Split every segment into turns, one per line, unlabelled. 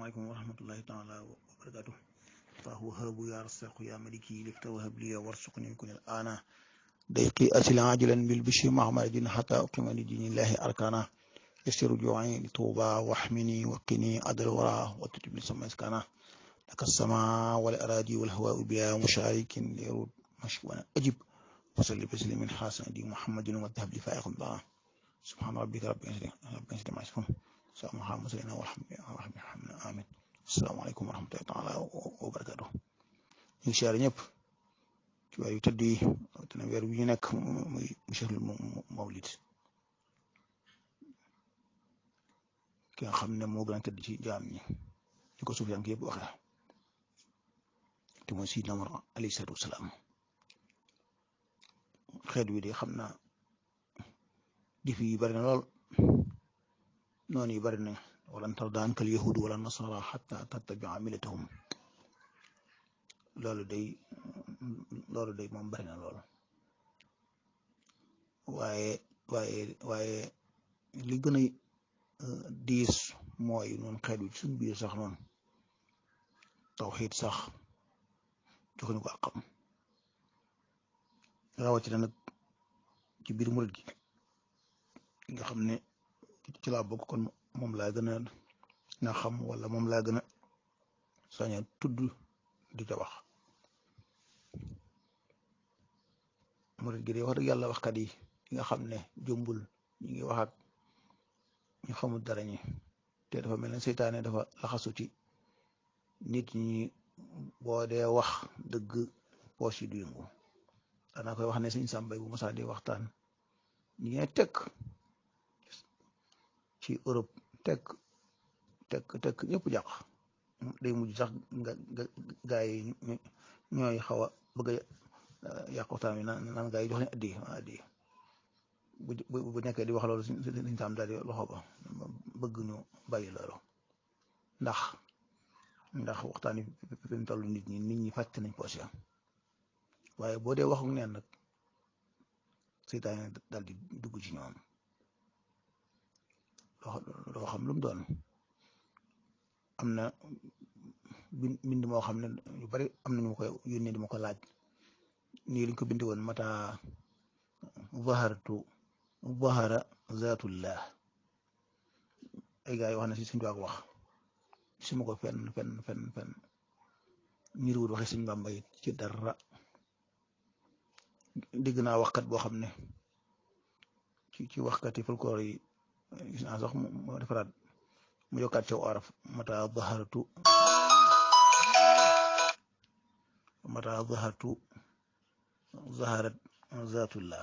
عليكم ورحمة الله تعالى وبركاته. فهو هب يا رزاق يا ملكي لفت وهب لي وارزقني كن الآن ضيقي أسل عاجلا بالبشر مع مرض حتى أقيم لدين الله أركانا يسر جوعي لطوبى واحمني وقني أدر وراه وتتب لسما إسكانا لك السماء والأراضي والهواء بها مشارك ليرود مشكوانا أجب وصلي بسلم حسن دي محمد والذهب لفائق الله سبحان ربك رب العزة ما يصفون سلام محمد سيدنا والحمد لله آمين. السلام عليكم ورحمة الله تعالى وبركاته. ñu siyaare ñëpp ci weer yu tëdd yi te weer wi ñu nekk muy shahrul mawlid ki nga xam ne moo gën a tëdd ci jaam ñi ñu ko suuf yank yëpp waxee te mooy Sidna Muhammad alayhi salaatu wasalaam. xeet wi de xam naa difi yi bari na lool noonu yi bari na walan tardaa anka al yahuud wala nasara xatta tattabia millatahum loolu day moom bari na lool waaye li gën a diis mooy noonu xeet wi suñ biir sax noonu tawxiid sax joxuñu ko àqam rawatina nag ci biir murit gi nga xam ne ci laa bokk kon moom laa gën a na xam wala moom laa gën a sañ a tudd di ca wax. murit gi de wax dëgg yàlla waxkat yi nga xam ne jombul ñi ngi wax ak ñu xamul dara ñi te dafa mel ne seytaane dafa laxasu ci nit ñi boo dee wax dëgg poos yi du yëngu. danaa koy wax ne sëñ Sàmbay bu mosaa di waxtaan ñi ngi tekk ci Europe tekk ñëpp jàq day mujj sax gaa yi ñooy xaw a bëgg a yàq waxtaan wi naan gaa yi jox leen addi bu nekkee di wax loolu suñ tam daal di loxo ba bëgg ñu bàyyi loolu ndax waxtaan yi fi mu toll nit ñi fàtte nañ poos ya waaye boo dee waxu neen nag seytaane daal di dugg ci ñoom loo xam lu mu doon. am na bind moo xam ne yu bari am nañu ma koy yónnee di ma ko laaj nii lañ ko bindi woon mata zahara zatullah ay gars yi wax na si suñu wax su ma ko fenn ñiriwul waxe Sëñ Bàmba yi ci dara. dégg naa waxkat boo xam ne ci waxkat yi folklore yi gis naa sax mu defaraat mu yokkaat ci araf mata zahartu zaharat zatullah.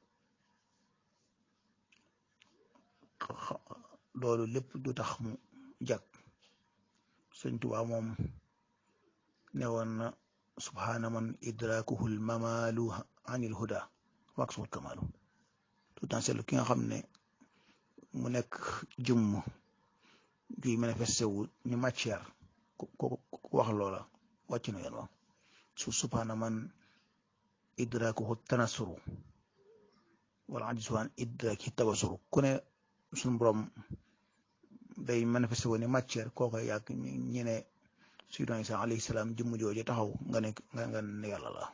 loolu lépp du tax mu jag. Sëñ Tuubaa moom ne woon na subhaana man idrakuhu l mamalu anil huda waqsul kamalu. tout temps seetlu ki nga xam ne mu nekk jëmm juy manifesté wu ñu matière ko wax loola wàcc na yoon wa subhaana man idrakuhu tanasuru wala ajzu an idraki tabasuru. ku ne suñu borom day manifesté wu ni matière kooku yàgg ñi ne Sayyidina Isa alayhi salaam jëmm jooju taxaw nga ne yàlla la.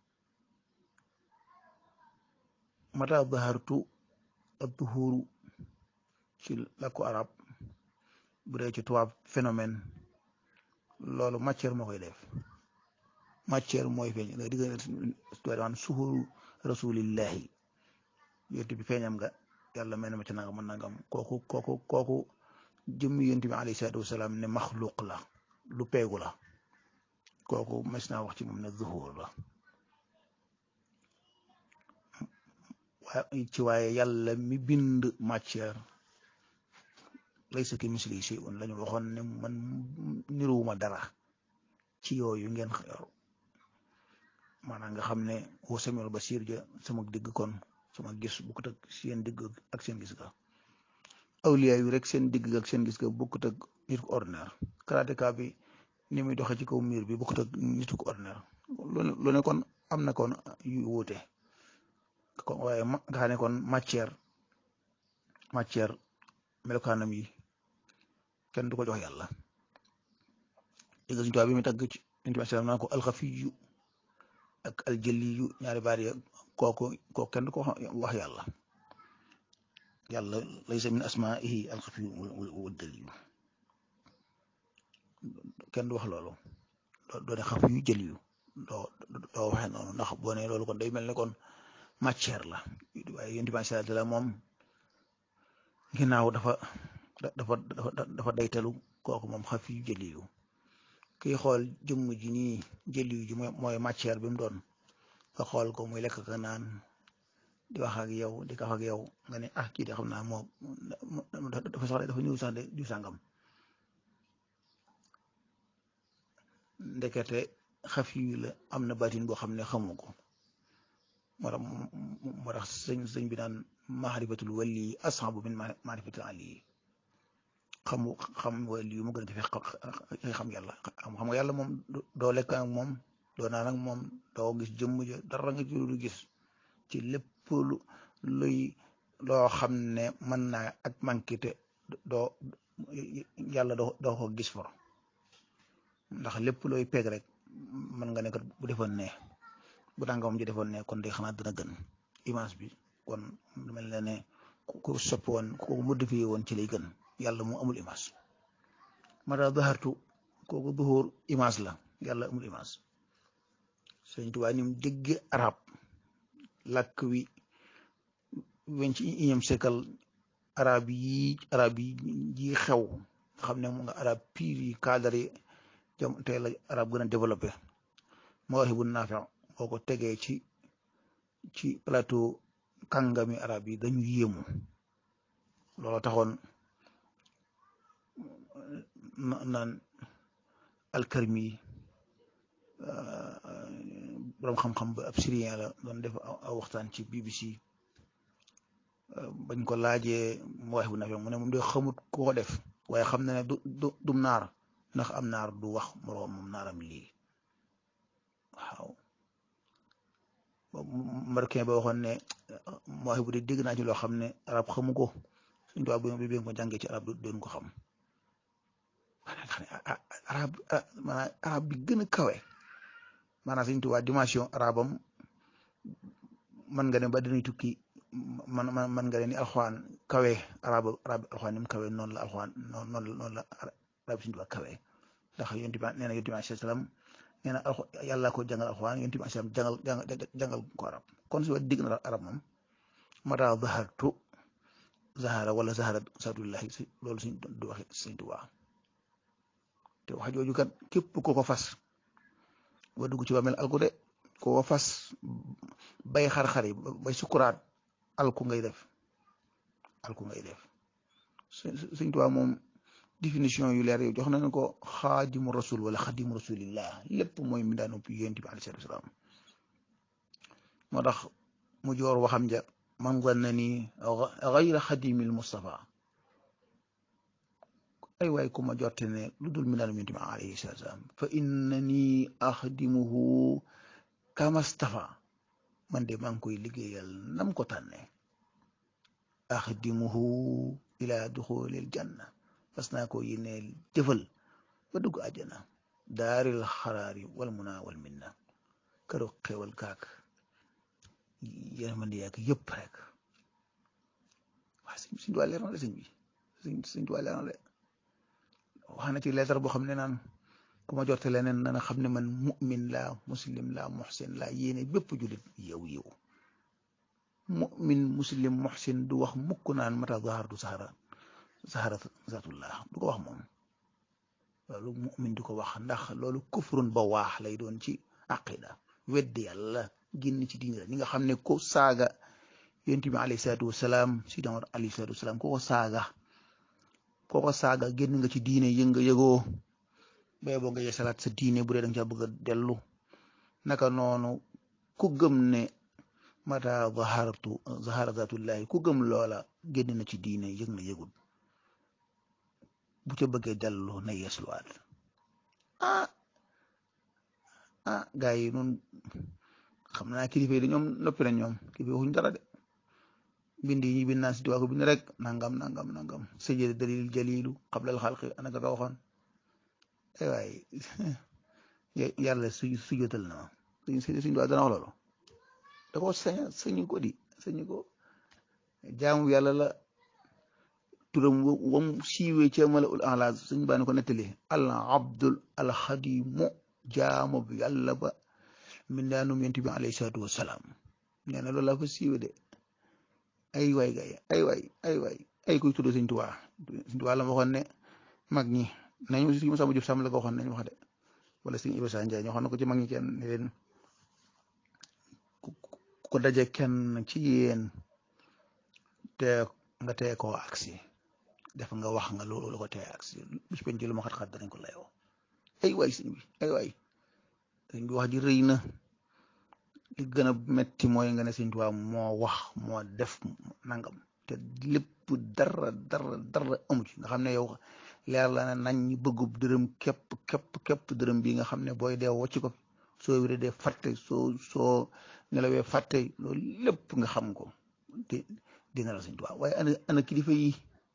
mata zahartu ad-duhuru ci làkku arab bu dee ci tubaab phénomène loolu matière moo koy def. matière mooy feeñ nga digg tuwaan suhuru rasulillahi yonent bi feeñam nga yàlla mel na ma ci nangam kooku jëmmi yonent bi alayhi salaatu wasalaam ne maxluq la lu peegu la kooku mas naa wax ci moom ne zuhur la waaye yàlla mi bind matière laysa kamislihi shay'un lañu waxoon ne man niruwuma dara ci yooyu ngeen yor maanaam nga xam ne wa samiul basir ja sama digg kon sama gis bokkut ak seen digg ak seen gis ga. awliya yu rek seen digg ak seen gis ga bokkut ak nit ku ordinaire. karateka bi ni muy doxee ci kaw miir bi bokkut ak nit ku ordinaire. lu ne kon am na kon yu wuute kon waaye nga xam ne kon matière melokaanam yi kenn du ko jox yàlla dégg Sëñ Tuubaa bi mu tagg ci Yonent bi salaam naa ko alxafiyu ak aljaliyu ñaari baat ya kooku kenn du ko wax yàlla laysa min asmaihi alxafiyu wal jaliyu kenn du wax loolu doo ne xafiyu jaliyu doo waxee noonu ndax boo ne loolu kon day mel ne kon matière la waaye Yonent bi salaam moom ginnaaw dafa daytalu kooku moom xafiyu jaliyu kiy xool jëmm ji nii jëliw ji mooy matière bi mu doon nga xool ko muy lekk ka naan di wax ak yow di kaf ak yow nga ne kii de xam naa moom dafa soxla dafa ñëw sax de du sàngam ndekete xaf yu la am na baatin boo xam ne xamu ko moo tax sëñ bi naan maarifatul wali ashabu min maarifatil ali xam wali yu mu gën a jafe xam yàlla xam nga yàlla moom doo lekk ak moom doo naan ak moom doo gis jëmm ja dara nga ci lu gis ci lépp loo xam ne mën naa ak manqué te doo yàlla doo ko gis for ndax lépp looy peeg rek mën nga ne kat bu defoon ne bu tàngamam ji defoon ne kon de xanaa dina gën image bi kon mel na ne ku soppi woon ku modifié woon ci lay gën yàlla mu amul image mata dahartu kooku duhur image la yàlla amul image Sëñ Tuubaa ni mu dégg arab làkk wi weñ ci unième siècle arab yi ji xew xam ne mu nga arab pire yi cadre yi jam tey la arab gën a développé Mawaahibu Naafi boo ko tegee ci plateau kàngami arab yi dañu yéemu loolu taxoon naan alkarmi borom xam-xam ba ab syrien la doon def aw waxtaan ci BBC bañ ko laajee Mawaahibu Naafi mu ne moom de xamut ku ko def waaye xam na ne dum naar ndax am naar du wax moroom moom naaram lii waaw Marocain ba waxoon ne Mawaahibu de dégg naa ci loo xam ne arab xamu ko Sëñ Tuubaa bi ko jàngee ci arab doon ko xam maanaam arab bi gën a kawe maanaam Sëñ Tuubaa dimension arabam man nga ne ba dinañ tukki man nga ne ni alxuraan kawe arab alxuraan ni mu kawe noonu la alxuraan noonu la arab Sëñ Tuubaa kawe ndax Yonent bi nee na Yonent bi salaam nee na yàlla ko jàngal alxuraan Yonent bi salaam jàngal ko arab kon su digg na arab moom mata zahartu zahara wala zahara saatullahi loolu suñ du waxe Sëñ Tuubaa te wax jooju kat képp ko fas ba dugg ci ba mel alku de ko fas bay xar-xar yi bay sukuraat alku ngay def Sëñ Tuubaa moom définition yu leer yow jox nañu ko xaadimu rasul wala xaadimu rasulillah lépp mooy mi daanu pi Yonent bi alayhi salaatu wa salaam moo tax mu joor waxam ja man zannani gayra xadimil Mustafa ay waay ku ma jorte ne lu dul mi daanu Yonent bi alayhi salaatu wa salaam fa innani axdimuhu kamastafa man de maa ngi koy liggéeyal nam ko tànne axdimuhu ila duxulil janna fas naa ko yéeneel jëfal ba dugg àjjana daaril xaraari wal muna wal minna këru xewal kaak yërmande yaak yëpp rek waa Sëñ Tuubaa leer na de sëñ bi Sëñ Tuubaa leer na de wax na ci lettre boo xam ne naan ku ma jorte leneen nana xam ne man mu'min laa muslim laa muhsin laa yéene bépp jullit yow mu'min muslim muhsin du wax mukk naan mata zahartu zahara zatullah du ko wax moom loolu mu'min du ko wax ndax loolu kufrun ba waax lay doon ci aqida weddi yàlla génn ci diine la ñi nga xam ne ko saaga Yonent bi alayhi salaatu wasalaam sidna alayhi salaatu wasalaam ko saaga génn nga ci diine yëgoo bay boo nga yeesalaat sa diine bu dee da nga caa bëgg a dellu naka noonu ku gëm ne mata zahara zatullahi ku gëm loola génn na ci diine yëg na yëgul bu ca bëggee dellu na yeesluwaat gaa yi noonu xam naa kilifa yi ñoom noppi na ñoom kilifa waxuñ dara de bind yi bind naa si Tuubaa ko bind rek nangam sajada dalil jalilu qabla al xalqi anaka ka waxoon ay waay yàlla sujjóotal na ma suñ doo dana wax loolu da ko sañu ko di sañu ko jaamu yàlla la turam wam siiwee ca mala ul ala suñ baa ko nettali al abdul al xadimu jaamu bi yàlla ba min daanum yonent bi alayhi salaatu wasalaam nee na loolu laa fa siiwee de ay waay gay ay kuy tudd Sëñ Tuubaa la ma waxoon ne mag ñi nañu si Masamba Jóob Sàmb la ko waxoon nañu wax de wala Sëñ Ibra Njaay ñoo xam ne ko ci mag ñi kenn ne leen ku ko daje kenn ci yéen te nga tee koo agsi def nga wax nga loolu la ko tee agsi bis penc lu ma xat-xat danañ ko layoo ay waay sëñ bi ay waay sëñ bi wax ji rëy na li gën a metti mooy nga ne Sëñ Tuubaa moo wax moo def nangam te lépp dara amu ci nga xam ne yow leer la ne nañ ñi bëggub dërëm képp dërëm bi nga xam ne booy dee wocc ko soo wéree dee fàtte soo nelawee fàtte loolu lépp nga xam ko te dina la Sëñ Tuubaa waaye ana kilifa yi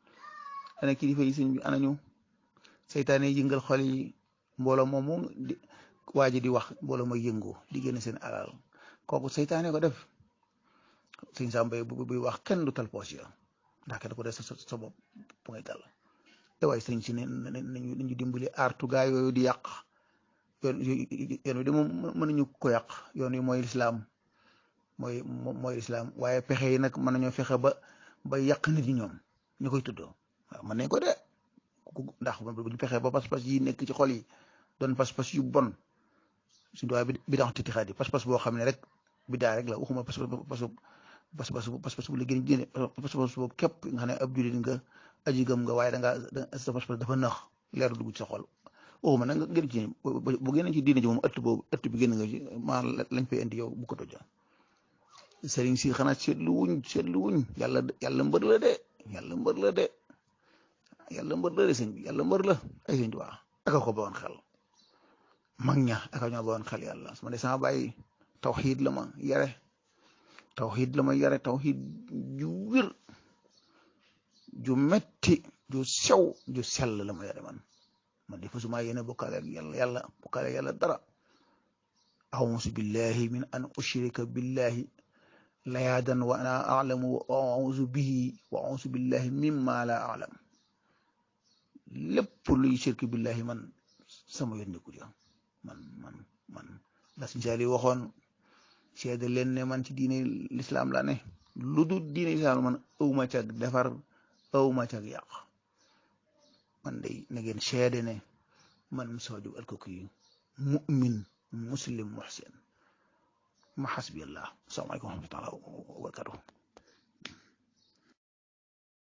sëñ bi ana ñu seytaane yëngal xol yi mbooloo moomu waa ji di wax mbooloo mooy yëngu di génn seen alal kooku seytaane ko def sëñ Samba buy wax kenn du tal poos ya ndax kenn ko def sa bopp bu ngay tal te waaye sëñ si nañu dimbali aartu gaa yooyu di yàq yoon wi de moom mën nañu ko yàq yoon wi mooy lislaam mooy lislaam waaye pexe yi nag mën nañoo fexe ba yàq nit ñi ñoom ñu koy tuddoo waaw mën nañ ko de ndax bu ñu fexe ba pas-pas yi nekk ci xol yi doon pas-pas yu bon suñu doy bi dax titi xaat yi pas-pas boo xam ne rek bidaa rek la waxuma pas-pas bu la gën diine pas-pas boobu képp nga xam ne ab jullit nga aji gëm nga waaye sa pas-pas dafa nax leer dugg ci sa xol waxuma nag nga gën ci bu génn ci diine ji moom ëtt bi génn nga ci maa lañ fay indi yow bu ko toja sëriñ si xanaa seetlu wuñ yàlla mbër la de yàlla mbër la de sëñ bi yàlla mbër la ay sëñ Tuubaa aka ko bawoon xel mag ña aka ñoo bawoon xel yàlla su ma ne sama bàyyi tawxiid la ma yare tawxiid ju wér ju metti ju sew ju sell la ma yare man di fasuma yéene bokkaale ak yàlla dara a'uuzu billahi min an ushrika billahi layaadan wa ana a'lamu wa a'uuzu billahi mimma la a'lam lépp luy shirk billahi man sama yoon nekkul ya man la Sëñ Saaliw waxoon seede leen ne man ci diine lislaam la ne lu dul diine lislaam man awma cag defar awma cag yàq man day na ngeen seede ne man Moustapha Diop Alkoki mu'min muslim muhsin ma hasbi Allah. Assalamu alaikum wa rahmatullahi wa barakatuh.